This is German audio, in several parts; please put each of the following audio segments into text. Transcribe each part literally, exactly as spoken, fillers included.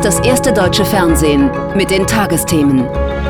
das erste deutsche Fernsehen mit den Tagesthemen.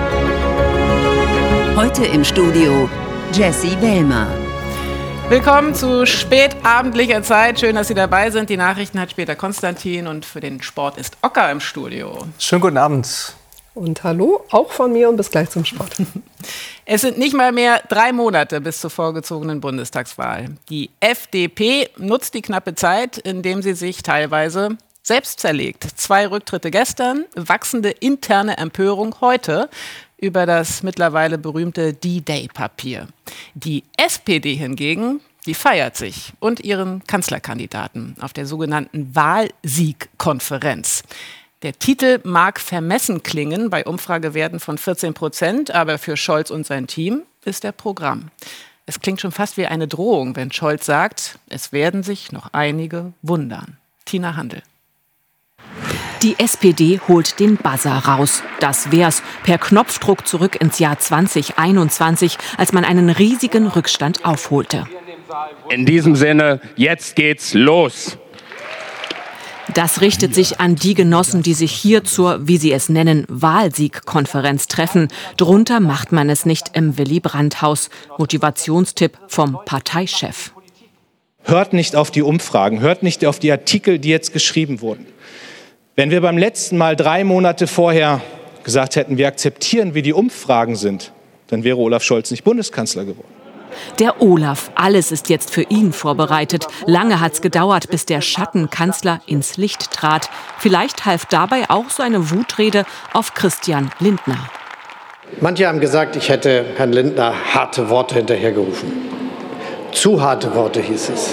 Heute im Studio Jessie Wellmer. Willkommen zu spätabendlicher Zeit. Schön, dass Sie dabei sind. Die Nachrichten hat später Konstantin und für den Sport ist Ocker im Studio. Schönen guten Abend. Und hallo, auch von mir und bis gleich zum Sport. Es sind nicht mal mehr drei Monate bis zur vorgezogenen Bundestagswahl. Die F D P nutzt die knappe Zeit, indem sie sich teilweise selbst zerlegt. Zwei Rücktritte gestern, wachsende interne Empörung heute über das mittlerweile berühmte D-Day-Papier. Die S P D hingegen, die feiert sich und ihren Kanzlerkandidaten auf der sogenannten Wahlsiegkonferenz. Der Titel mag vermessen klingen bei Umfragewerten von vierzehn Prozent, aber für Scholz und sein Team ist er Programm. Es klingt schon fast wie eine Drohung, wenn Scholz sagt, es werden sich noch einige wundern. Tina Handel. Die S P D holt den Buzzer raus. Das wär's. Per Knopfdruck zurück ins Jahr zwanzig einundzwanzig, als man einen riesigen Rückstand aufholte. In diesem Sinne, jetzt geht's los. Das richtet sich an die Genossen, die sich hier zur, wie sie es nennen, Wahlsiegkonferenz treffen. Drunter macht man es nicht im Willy-Brandt-Haus. Motivationstipp vom Parteichef. Hört nicht auf die Umfragen, hört nicht auf die Artikel, die jetzt geschrieben wurden. Wenn wir beim letzten Mal drei Monate vorher gesagt hätten, wir akzeptieren, wie die Umfragen sind, dann wäre Olaf Scholz nicht Bundeskanzler geworden. Der Olaf, alles ist jetzt für ihn vorbereitet. Lange hat's gedauert, bis der Schattenkanzler ins Licht trat. Vielleicht half dabei auch so eine Wutrede auf Christian Lindner. Manche haben gesagt, ich hätte Herrn Lindner harte Worte hinterhergerufen. Zu harte Worte hieß es.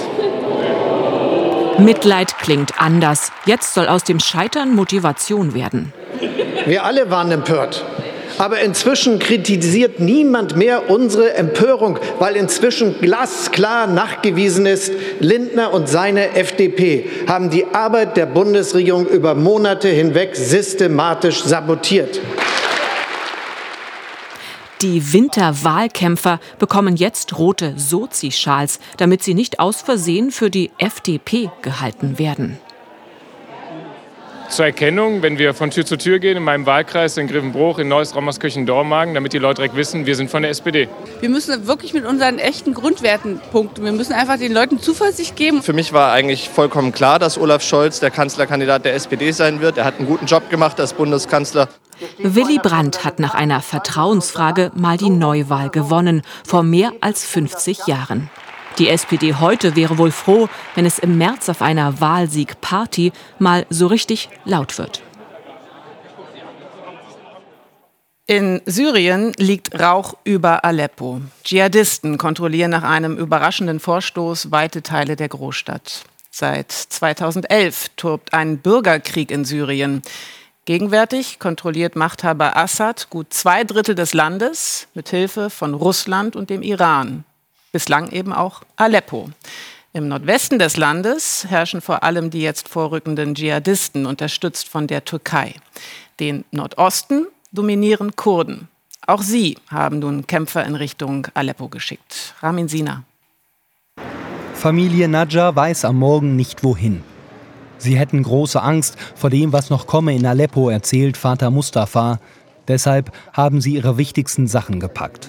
Mitleid klingt anders. Jetzt soll aus dem Scheitern Motivation werden. Wir alle waren empört. Aber inzwischen kritisiert niemand mehr unsere Empörung, weil inzwischen glasklar nachgewiesen ist, Lindner und seine F D P haben die Arbeit der Bundesregierung über Monate hinweg systematisch sabotiert. Die Winterwahlkämpfer bekommen jetzt rote Sozi-Schals, damit sie nicht aus Versehen für die F D P gehalten werden. Zur Erkennung, wenn wir von Tür zu Tür gehen, in meinem Wahlkreis, in Grevenbruch, in Neuss, Rommerskirchen, Dormagen, damit die Leute direkt wissen, wir sind von der S P D. Wir müssen wirklich mit unseren echten Grundwerten punkten. Wir müssen einfach den Leuten Zuversicht geben. Für mich war eigentlich vollkommen klar, dass Olaf Scholz der Kanzlerkandidat der S P D sein wird. Er hat einen guten Job gemacht als Bundeskanzler. Willy Brandt hat nach einer Vertrauensfrage mal die Neuwahl gewonnen, vor mehr als fünfzig Jahren. Die S P D heute wäre wohl froh, wenn es im März auf einer Wahlsiegparty mal so richtig laut wird. In Syrien liegt Rauch über Aleppo. Dschihadisten kontrollieren nach einem überraschenden Vorstoß weite Teile der Großstadt. Seit zweitausendelf tobt ein Bürgerkrieg in Syrien. Gegenwärtig kontrolliert Machthaber Assad gut zwei Drittel des Landes mit Hilfe von Russland und dem Iran. Bislang eben auch Aleppo. Im Nordwesten des Landes herrschen vor allem die jetzt vorrückenden Dschihadisten, unterstützt von der Türkei. Den Nordosten dominieren Kurden. Auch sie haben nun Kämpfer in Richtung Aleppo geschickt. Ramin Sina. Familie Najjar weiß am Morgen nicht wohin. Sie hätten große Angst vor dem, was noch komme in Aleppo, erzählt Vater Mustafa. Deshalb haben sie ihre wichtigsten Sachen gepackt.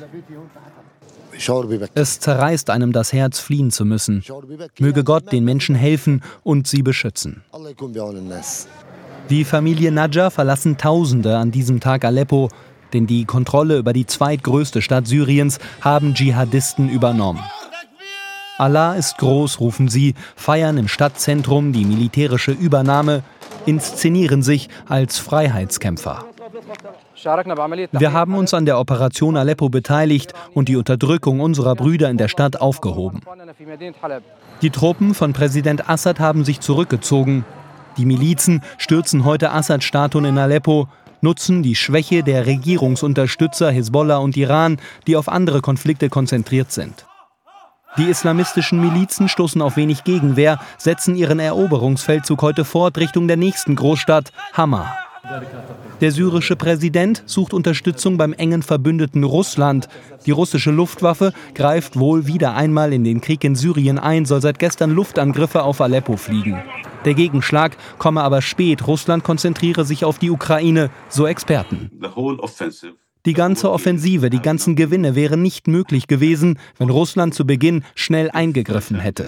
Es zerreißt einem das Herz, fliehen zu müssen. Möge Gott den Menschen helfen und sie beschützen. Die Familie Najjar verlassen Tausende an diesem Tag Aleppo, denn die Kontrolle über die zweitgrößte Stadt Syriens haben Dschihadisten übernommen. Allah ist groß, rufen sie, feiern im Stadtzentrum die militärische Übernahme, inszenieren sich als Freiheitskämpfer. Wir haben uns an der Operation Aleppo beteiligt und die Unterdrückung unserer Brüder in der Stadt aufgehoben. Die Truppen von Präsident Assad haben sich zurückgezogen. Die Milizen stürzen heute Assad-Statuen in Aleppo, nutzen die Schwäche der Regierungsunterstützer Hisbollah und Iran, die auf andere Konflikte konzentriert sind. Die islamistischen Milizen stoßen auf wenig Gegenwehr, setzen ihren Eroberungsfeldzug heute fort Richtung der nächsten Großstadt, Hama. Der syrische Präsident sucht Unterstützung beim engen Verbündeten Russland. Die russische Luftwaffe greift wohl wieder einmal in den Krieg in Syrien ein, soll seit gestern Luftangriffe auf Aleppo fliegen. Der Gegenschlag komme aber spät. Russland konzentriere sich auf die Ukraine, so Experten. Die ganze Offensive, die ganzen Gewinne wären nicht möglich gewesen, wenn Russland zu Beginn schnell eingegriffen hätte.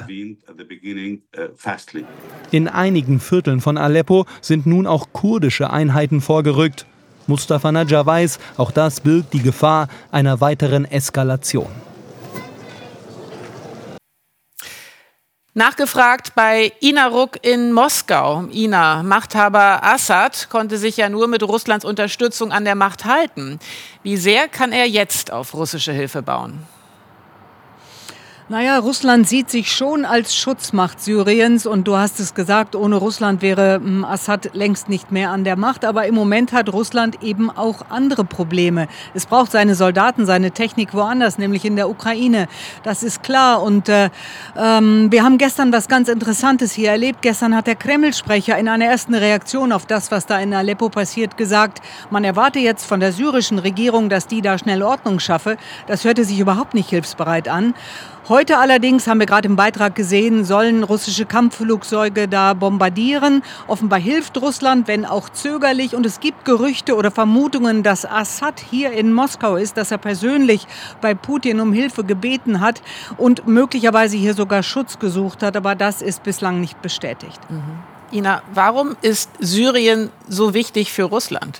In einigen Vierteln von Aleppo sind nun auch kurdische Einheiten vorgerückt. Mustafa Nadjar weiß, auch das birgt die Gefahr einer weiteren Eskalation. Nachgefragt bei Ina Ruck in Moskau. Ina, Machthaber Assad konnte sich ja nur mit Russlands Unterstützung an der Macht halten. Wie sehr kann er jetzt auf russische Hilfe bauen? Naja, Russland sieht sich schon als Schutzmacht Syriens und du hast es gesagt, ohne Russland wäre Assad längst nicht mehr an der Macht. Aber im Moment hat Russland eben auch andere Probleme. Es braucht seine Soldaten, seine Technik woanders, nämlich in der Ukraine. Das ist klar. Und äh, ähm, wir haben gestern was ganz Interessantes hier erlebt. Gestern hat der Kreml-Sprecher in einer ersten Reaktion auf das, was da in Aleppo passiert, gesagt, man erwarte jetzt von der syrischen Regierung, dass die da schnell Ordnung schaffe. Das hörte sich überhaupt nicht hilfsbereit an. Heute allerdings, haben wir gerade im Beitrag gesehen, sollen russische Kampfflugzeuge da bombardieren. Offenbar hilft Russland, wenn auch zögerlich. Und es gibt Gerüchte oder Vermutungen, dass Assad hier in Moskau ist, dass er persönlich bei Putin um Hilfe gebeten hat und möglicherweise hier sogar Schutz gesucht hat. Aber das ist bislang nicht bestätigt. Mhm. Ina, warum ist Syrien so wichtig für Russland?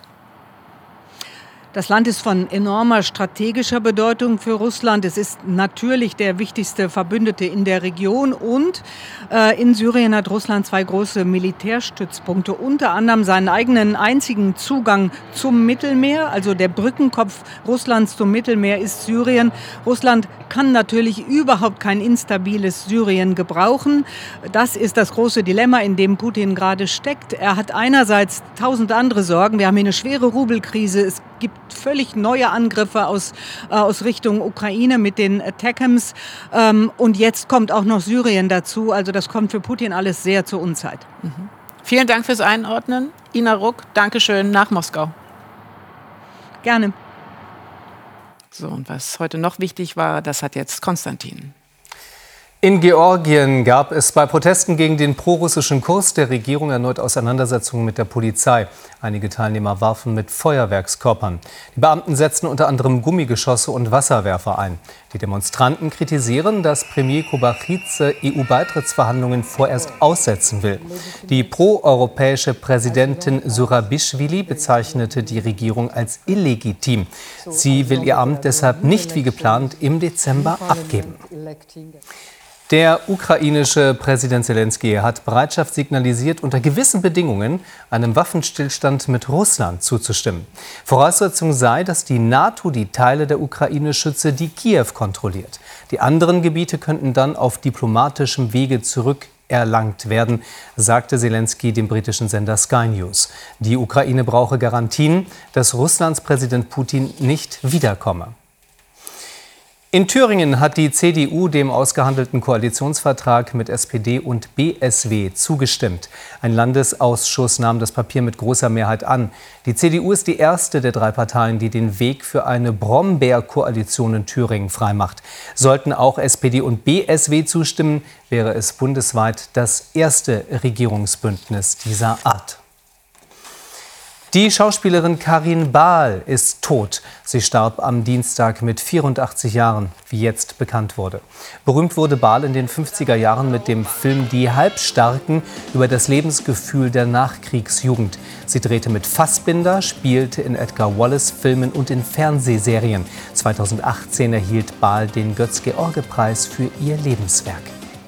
Das Land ist von enormer strategischer Bedeutung für Russland. Es ist natürlich der wichtigste Verbündete in der Region. Und äh, in Syrien hat Russland zwei große Militärstützpunkte. Unter anderem seinen eigenen einzigen Zugang zum Mittelmeer. Also der Brückenkopf Russlands zum Mittelmeer ist Syrien. Russland kann natürlich überhaupt kein instabiles Syrien gebrauchen. Das ist das große Dilemma, in dem Putin gerade steckt. Er hat einerseits tausend andere Sorgen. Wir haben hier eine schwere Rubelkrise. Es gibt völlig neue Angriffe aus, äh, aus Richtung Ukraine mit den Attackams. Ähm, und jetzt kommt auch noch Syrien dazu. Also das kommt für Putin alles sehr zur Unzeit. Mhm. Vielen Dank fürs Einordnen. Ina Ruck, Dankeschön nach Moskau. Gerne. So, und was heute noch wichtig war, das hat jetzt Konstantin. In Georgien gab es bei Protesten gegen den prorussischen Kurs der Regierung erneut Auseinandersetzungen mit der Polizei. Einige Teilnehmer warfen mit Feuerwerkskörpern. Die Beamten setzten unter anderem Gummigeschosse und Wasserwerfer ein. Die Demonstranten kritisieren, dass Premier Kobakhidze E U-Beitrittsverhandlungen vorerst aussetzen will. Die proeuropäische Präsidentin Zurabischwili bezeichnete die Regierung als illegitim. Sie will ihr Amt deshalb nicht wie geplant im Dezember abgeben. Der ukrainische Präsident Selenskyj hat Bereitschaft signalisiert, unter gewissen Bedingungen einem Waffenstillstand mit Russland zuzustimmen. Voraussetzung sei, dass die NATO die Teile der Ukraine schütze, die Kiew kontrolliert. Die anderen Gebiete könnten dann auf diplomatischem Wege zurückerlangt werden, sagte Selenskyj dem britischen Sender Sky News. Die Ukraine brauche Garantien, dass Russlands Präsident Putin nicht wiederkomme. In Thüringen hat die C D U dem ausgehandelten Koalitionsvertrag mit S P D und B S W zugestimmt. Ein Landesausschuss nahm das Papier mit großer Mehrheit an. Die C D U ist die erste der drei Parteien, die den Weg für eine Brombeer-Koalition in Thüringen freimacht. Sollten auch S P D und B S W zustimmen, wäre es bundesweit das erste Regierungsbündnis dieser Art. Die Schauspielerin Karin Bahl ist tot. Sie starb am Dienstag mit vierundachtzig Jahren, wie jetzt bekannt wurde. Berühmt wurde Bahl in den fünfziger Jahren mit dem Film Die Halbstarken über das Lebensgefühl der Nachkriegsjugend. Sie drehte mit Fassbinder, spielte in Edgar Wallace-Filmen und in Fernsehserien. zweitausendachtzehn erhielt Bahl den Götz-George-Preis für ihr Lebenswerk.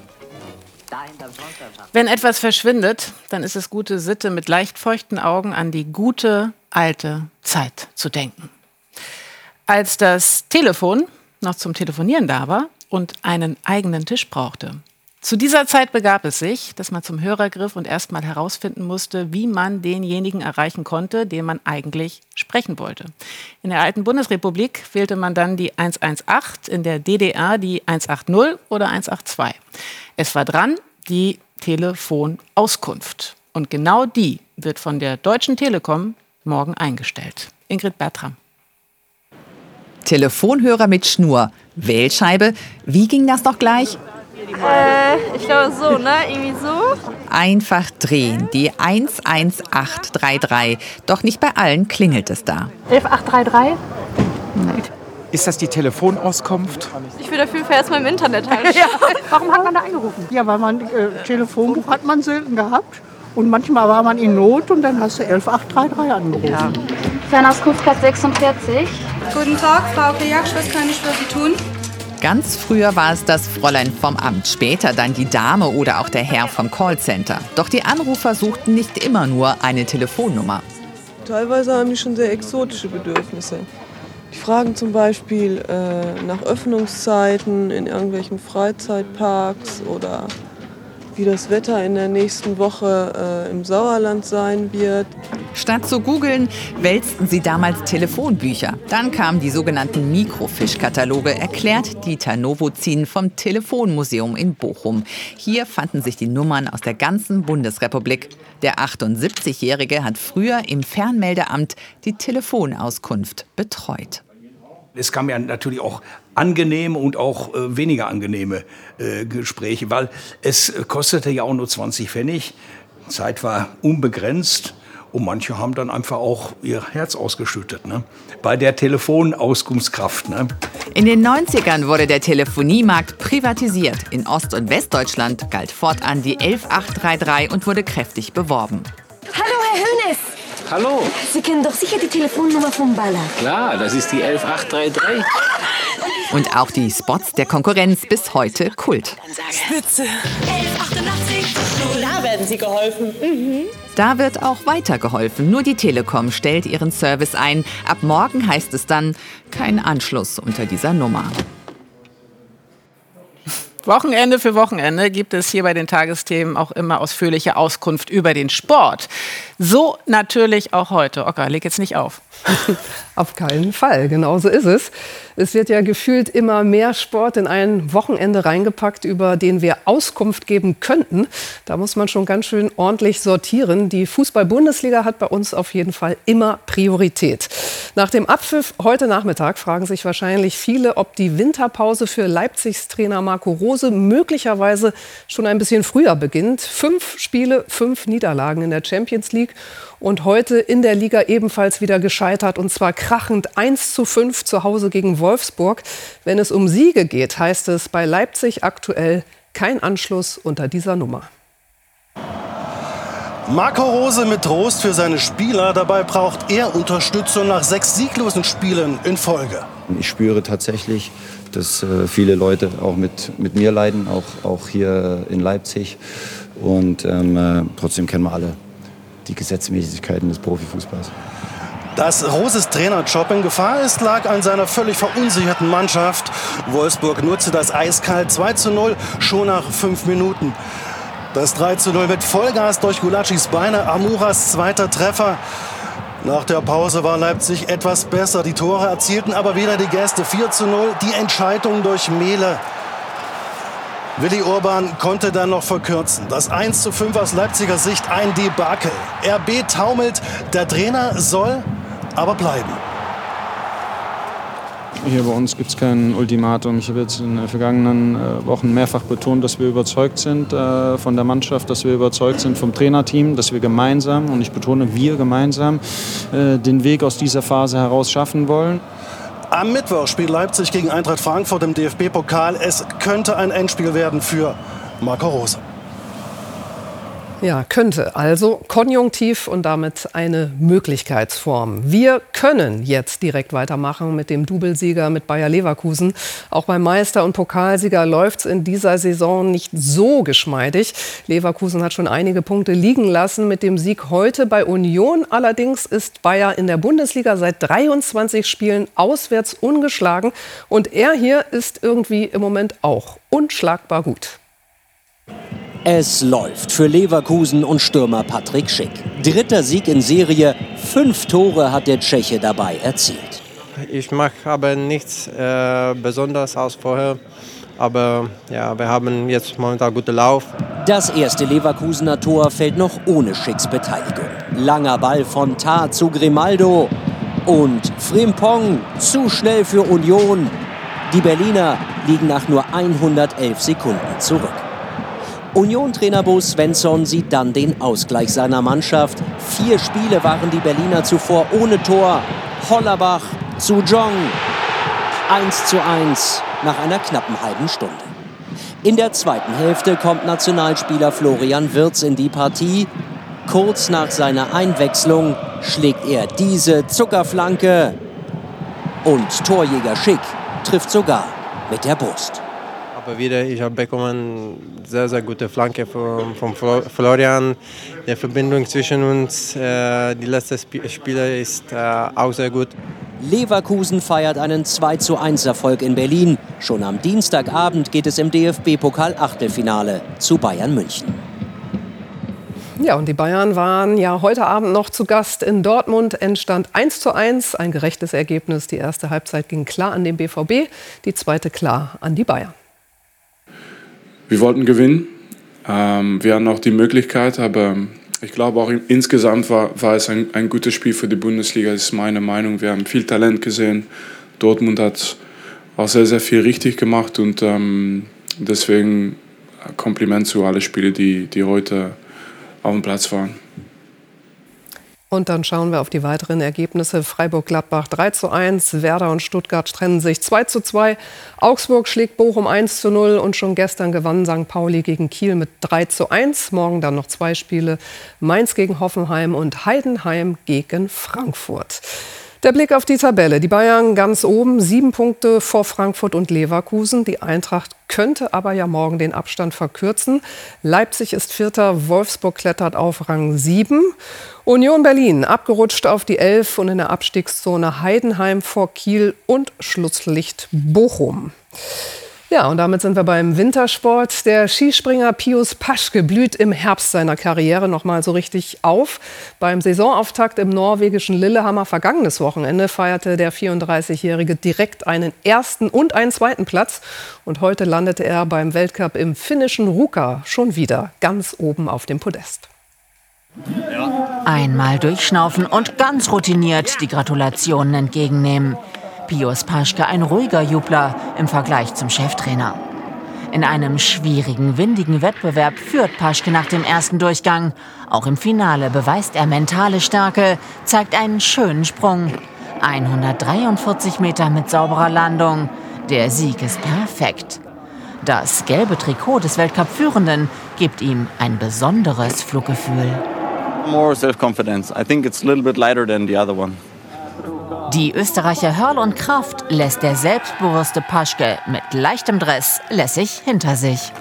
Wenn etwas verschwindet, dann ist es gute Sitte, mit leicht feuchten Augen an die gute, alte Zeit zu denken. Als das Telefon noch zum Telefonieren da war und einen eigenen Tisch brauchte. Zu dieser Zeit begab es sich, dass man zum Hörer griff und erst mal herausfinden musste, wie man denjenigen erreichen konnte, den man eigentlich sprechen wollte. In der alten Bundesrepublik wählte man dann die eins eins acht, in der D D R die eins acht null oder eins acht zwei. Es war dran die Telefonauskunft. Und genau die wird von der Deutschen Telekom morgen eingestellt. Ingrid Bertram. Telefonhörer mit Schnur, Wählscheibe, wie ging das noch gleich? Äh, ich glaube so, ne? Irgendwie so. Einfach drehen, die eins eins acht drei drei. Doch nicht bei allen klingelt es da. elf acht drei drei? Nein. Ist das die Telefonauskunft? Ich will auf jeden Fall erstmal im Internet halt. Ja. Warum hat man da angerufen? Ja, weil man äh, Telefonbuch hat man selten gehabt. Und manchmal war man in Not und dann hast du elf acht drei drei angerufen. Ja. Fernauskunftsplatz sechsundvierzig. Guten Tag, Frau Kejak, was kann ich für Sie tun? Ganz früher war es das Fräulein vom Amt, später dann die Dame oder auch der Herr vom Callcenter. Doch die Anrufer suchten nicht immer nur eine Telefonnummer. Teilweise haben die schon sehr exotische Bedürfnisse. Die fragen zum Beispiel äh, nach Öffnungszeiten in irgendwelchen Freizeitparks oder wie das Wetter in der nächsten Woche äh, im Sauerland sein wird. Statt zu googeln, wälzten sie damals Telefonbücher. Dann kamen die sogenannten Mikrofisch-Kataloge, erklärt Dieter Nowozin vom Telefonmuseum in Bochum. Hier fanden sich die Nummern aus der ganzen Bundesrepublik. Der achtundsiebzigjährige hat früher im Fernmeldeamt die Telefonauskunft betreut. Es kamen ja natürlich auch angenehme und auch äh, weniger angenehme äh, Gespräche, weil es kostete ja auch nur zwanzig Pfennig. Zeit war unbegrenzt und manche haben dann einfach auch ihr Herz ausgeschüttet, ne? Bei der Telefonauskunftskraft. Ne? In den neunzigern wurde der Telefoniemarkt privatisiert. In Ost- und Westdeutschland galt fortan die elf acht drei drei und wurde kräftig beworben. Hallo, Herr Hönes. Hallo. Sie kennen doch sicher die Telefonnummer vom Baller. Klar, das ist die elf acht drei drei. Und auch die Spots der Konkurrenz bis heute Kult. Spitze. elf achtundachtzig. Da werden Sie geholfen. Mhm. Da wird auch weiter geholfen. Nur die Telekom stellt ihren Service ein. Ab morgen heißt es dann, kein Anschluss unter dieser Nummer. Wochenende für Wochenende gibt es hier bei den Tagesthemen auch immer ausführliche Auskunft über den Sport. So natürlich auch heute. Ocker, leg jetzt nicht auf. Auf keinen Fall, genau so ist es. Es wird ja gefühlt immer mehr Sport in ein Wochenende reingepackt, über den wir Auskunft geben könnten. Da muss man schon ganz schön ordentlich sortieren. Die Fußball-Bundesliga hat bei uns auf jeden Fall immer Priorität. Nach dem Abpfiff heute Nachmittag fragen sich wahrscheinlich viele, ob die Winterpause für Leipzigs Trainer Marco Rose möglicherweise schon ein bisschen früher beginnt. Fünf Spiele, fünf Niederlagen in der Champions League. Und heute in der Liga ebenfalls wieder gescheitert, und zwar krachend eins zu fünf zu Hause gegen Wolfsburg. Wenn es um Siege geht, heißt es bei Leipzig aktuell kein Anschluss unter dieser Nummer. Marco Rose mit Trost für seine Spieler. Dabei braucht er Unterstützung nach sechs sieglosen Spielen in Folge. Ich spüre tatsächlich, dass äh, viele Leute auch mit, mit mir leiden, auch, auch hier in Leipzig. Und ähm, äh, trotzdem kennen wir alle die Gesetzmäßigkeiten des Profifußballs. Dass Roses Trainerjob in Gefahr ist, lag an seiner völlig verunsicherten Mannschaft. Wolfsburg nutzte das eiskalt zwei zu null schon nach fünf Minuten. Das drei zu null mit Vollgas durch Gulacsis Beine, Amuras zweiter Treffer. Nach der Pause war Leipzig etwas besser. Die Tore erzielten aber wieder die Gäste. vier zu null, die Entscheidung durch Mehle. Willi Orban konnte dann noch verkürzen. Das eins zu fünf aus Leipziger Sicht ein Debakel. R B taumelt, der Trainer soll aber bleiben. Hier bei uns gibt es kein Ultimatum. Ich habe jetzt in den vergangenen äh, Wochen mehrfach betont, dass wir überzeugt sind äh, von der Mannschaft, dass wir überzeugt sind vom Trainerteam, dass wir gemeinsam, und ich betone, wir gemeinsam, äh, den Weg aus dieser Phase heraus schaffen wollen. Am Mittwoch spielt Leipzig gegen Eintracht Frankfurt im D F B-Pokal. Es könnte ein Endspiel werden für Marco Rose. Ja, könnte. Also Konjunktiv und damit eine Möglichkeitsform. Wir können jetzt direkt weitermachen mit dem Doublesieger mit Bayer Leverkusen. Auch beim Meister- und Pokalsieger läuft es in dieser Saison nicht so geschmeidig. Leverkusen hat schon einige Punkte liegen lassen mit dem Sieg heute bei Union. Allerdings ist Bayer in der Bundesliga seit dreiundzwanzig Spielen auswärts ungeschlagen. Und er hier ist irgendwie im Moment auch unschlagbar gut. Es läuft für Leverkusen und Stürmer Patrick Schick. Dritter Sieg in Serie, fünf Tore hat der Tscheche dabei erzielt. Ich mache aber nichts äh, Besonderes als vorher, aber ja, wir haben jetzt momentan guten Lauf. Das erste Leverkusener Tor fällt noch ohne Schicks Beteiligung. Langer Ball von Tah zu Grimaldo und Frimpong zu schnell für Union. Die Berliner liegen nach nur hundertelf Sekunden zurück. Union-Trainer Bo Svensson sieht dann den Ausgleich seiner Mannschaft. Vier Spiele waren die Berliner zuvor ohne Tor. Hollerbach zu Jong. eins zu eins nach einer knappen halben Stunde. In der zweiten Hälfte kommt Nationalspieler Florian Wirtz in die Partie. Kurz nach seiner Einwechslung schlägt er diese Zuckerflanke. Und Torjäger Schick trifft sogar mit der Brust. Aber wieder, ich habe bekommen eine sehr, sehr gute Flanke von, von Florian. Die Verbindung zwischen uns, äh, die letzten Sp- Spiele ist äh, auch sehr gut. Leverkusen feiert einen zwei zu eins Erfolg in Berlin. Schon am Dienstagabend geht es im D F B-Pokal-Achtelfinale zu Bayern München. Ja, und die Bayern waren ja heute Abend noch zu Gast in Dortmund. Endstand eins zu eins, ein gerechtes Ergebnis. Die erste Halbzeit ging klar an den B V B, die zweite klar an die Bayern. Wir wollten gewinnen. Ähm, wir hatten auch die Möglichkeit, aber ich glaube auch insgesamt war, war es ein, ein gutes Spiel für die Bundesliga. Das ist meine Meinung. Wir haben viel Talent gesehen. Dortmund hat auch sehr, sehr viel richtig gemacht und ähm, deswegen Kompliment zu allen Spielern, die, die heute auf dem Platz waren. Und dann schauen wir auf die weiteren Ergebnisse. Freiburg-Gladbach drei zu eins, Werder und Stuttgart trennen sich zwei zu zwei, Augsburg schlägt Bochum eins zu null und schon gestern gewann Sankt Pauli gegen Kiel mit drei zu eins. Morgen dann noch zwei Spiele, Mainz gegen Hoffenheim und Heidenheim gegen Frankfurt. Der Blick auf die Tabelle. Die Bayern ganz oben, sieben Punkte vor Frankfurt und Leverkusen. Die Eintracht könnte aber ja morgen den Abstand verkürzen. Leipzig ist Vierter, Wolfsburg klettert auf Rang sieben. Union Berlin abgerutscht auf die elf und in der Abstiegszone Heidenheim vor Kiel und Schlusslicht Bochum. Ja, und damit sind wir beim Wintersport. Der Skispringer Pius Paschke blüht im Herbst seiner Karriere noch mal so richtig auf. Beim Saisonauftakt im norwegischen Lillehammer vergangenes Wochenende feierte der vierunddreißigjährige direkt einen ersten und einen zweiten Platz. Und heute landete er beim Weltcup im finnischen Ruka schon wieder ganz oben auf dem Podest. Einmal durchschnaufen und ganz routiniert die Gratulationen entgegennehmen. Pius Paschke ein ruhiger Jubler im Vergleich zum Cheftrainer. In einem schwierigen, windigen Wettbewerb führt Paschke nach dem ersten Durchgang. Auch im Finale beweist er mentale Stärke, zeigt einen schönen Sprung. hundertdreiundvierzig Meter mit sauberer Landung. Der Sieg ist perfekt. Das gelbe Trikot des Weltcup-Führenden gibt ihm ein besonderes Fluggefühl. More self-confidence. I think it's a little bit lighter than the other one. Die Österreicher Hörl und Kraft lässt der selbstbewusste Paschke mit leichtem Dress lässig hinter sich.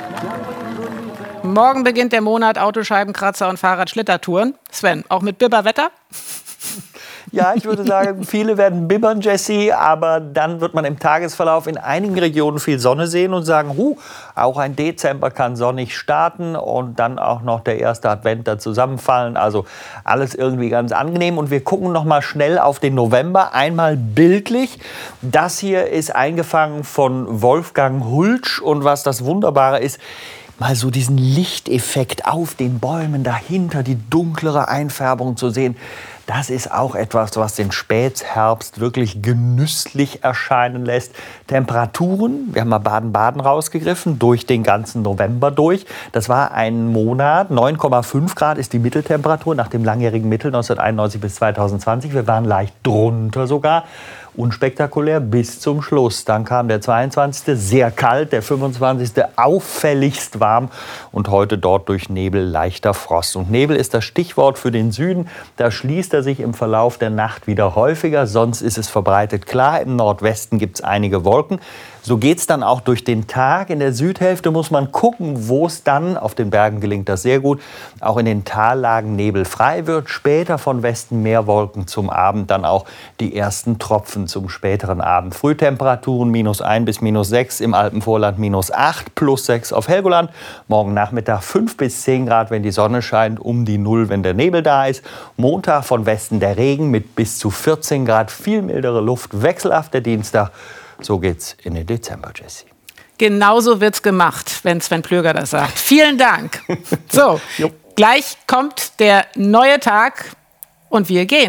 Morgen beginnt der Monat Autoscheibenkratzer und Fahrradschlittertouren. Sven, auch mit Bibberwetter? Ja, ich würde sagen, viele werden bibbern, Jesse, aber dann wird man im Tagesverlauf in einigen Regionen viel Sonne sehen und sagen, huh, auch ein Dezember kann sonnig starten und dann auch noch der erste Advent da zusammenfallen. Also alles irgendwie ganz angenehm. Und wir gucken noch mal schnell auf den November, einmal bildlich. Das hier ist eingefangen von Wolfgang Hultsch und was das Wunderbare ist, mal so diesen Lichteffekt auf den Bäumen dahinter, die dunklere Einfärbung zu sehen. Das ist auch etwas, was den Spätherbst wirklich genüsslich erscheinen lässt. Temperaturen, wir haben mal Baden-Baden rausgegriffen, durch den ganzen November durch. Das war ein Monat, neun Komma fünf Grad ist die Mitteltemperatur nach dem langjährigen Mittel neunzehnhunderteinundneunzig bis zweitausendzwanzig. Wir waren leicht drunter sogar. Unspektakulär bis zum Schluss. Dann kam der zweiundzwanzigste sehr kalt, der fünfundzwanzigste auffälligst warm und heute dort durch Nebel leichter Frost. Und Nebel ist das Stichwort für den Süden. Da schließt er sich im Verlauf der Nacht wieder häufiger, sonst ist es verbreitet klar. Im Nordwesten gibt es einige Wolken. So geht es dann auch durch den Tag. In der Südhälfte muss man gucken, wo es dann, auf den Bergen gelingt das sehr gut, auch in den Tallagen nebelfrei wird. Später von Westen mehr Wolken zum Abend, dann auch die ersten Tropfen zum späteren Abend. Frühtemperaturen minus eins bis minus sechs, im Alpenvorland minus acht, plus sechs auf Helgoland. Morgen Nachmittag fünf bis zehn Grad, wenn die Sonne scheint, um die Null, wenn der Nebel da ist. Montag von Westen der Regen mit bis zu vierzehn Grad, viel mildere Luft, wechselhaft der Dienstag. So geht's in den Dezember, Jesse. Genauso wird's gemacht, wenn Sven Plöger das sagt. Vielen Dank. So, gleich kommt der neue Tag und wir gehen.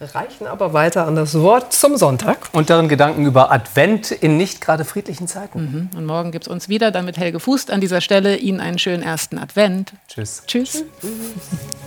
Reichen aber weiter an das Wort zum Sonntag. Und darin Gedanken über Advent in nicht gerade friedlichen Zeiten. Mhm. Und morgen gibt es uns wieder, damit Helge Fußt an dieser Stelle. Ihnen einen schönen ersten Advent. Tschüss. Tschüss. Tschüss.